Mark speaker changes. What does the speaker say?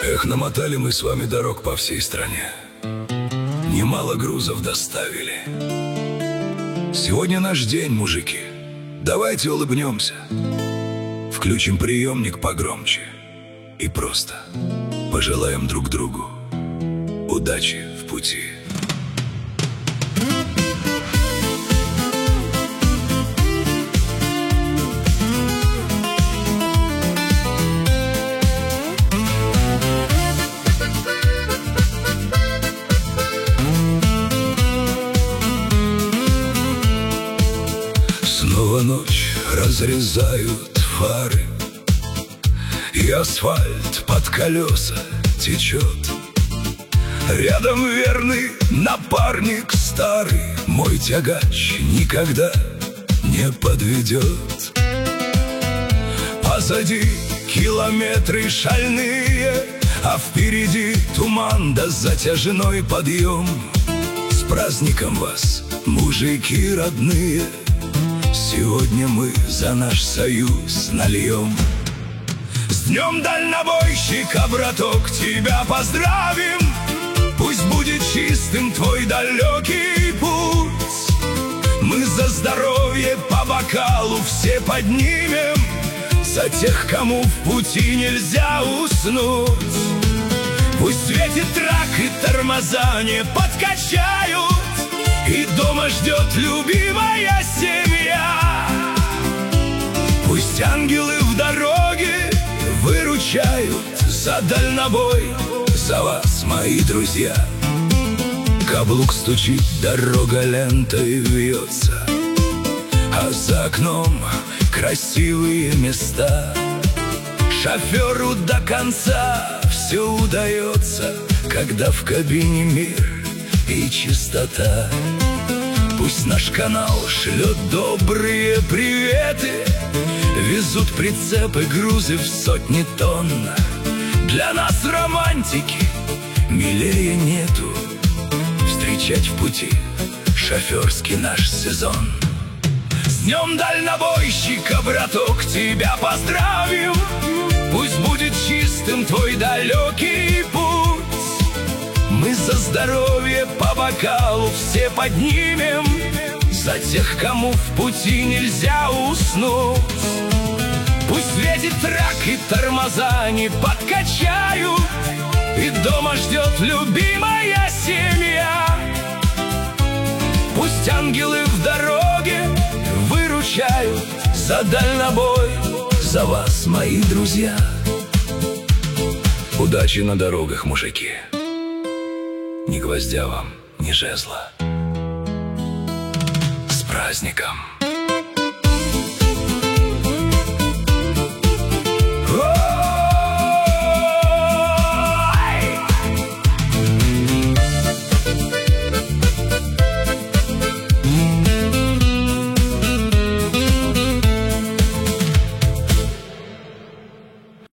Speaker 1: Эх, намотали мы с вами дорог по всей стране. Немало грузов доставили. Сегодня наш день, мужики. Давайте улыбнемся. Включим приемник погромче. И просто пожелаем друг другу удачи в пути. Снова ночь разрезают фары, и асфальт под колеса течет. Рядом верный напарник старый, мой тягач никогда не подведет. Позади километры шальные, а впереди туман да затяжной подъем. С праздником вас, мужики родные! Сегодня мы за наш союз нальем. С днем дальнобойщика, браток, тебя поздравим! Пусть будет чистым твой далекий путь. Мы за здоровье по бокалу все поднимем, за тех, кому в пути нельзя уснуть. Пусть светит трак и тормоза не подкачают, и дома ждет любимая семья. Пусть ангелы в дороге выручают за дальнобой, за вас, мои друзья. Каблук стучит, дорога лентой вьется, а за окном красивые места. Шоферу до конца все удается, когда в кабине мир и чистота. Пусть наш канал шлет добрые приветы, везут прицепы грузы в сотни тонн. Для нас романтики милее нету, встречать в пути шоферский наш сезон. С днем дальнобойщика, браток, тебя поздравим! Пусть будет чистым твой далекий путь. Мы за здоровье по бокалу все поднимем, за тех, кому в пути нельзя уснуть. Пусть светит трак и тормоза не подкачают, и дома ждет любимая семья. Пусть ангелы в дороге выручают за дальнобой, за вас, мои друзья. Удачи на дорогах, мужики! Ни гвоздя вам, ни жезла. С праздником!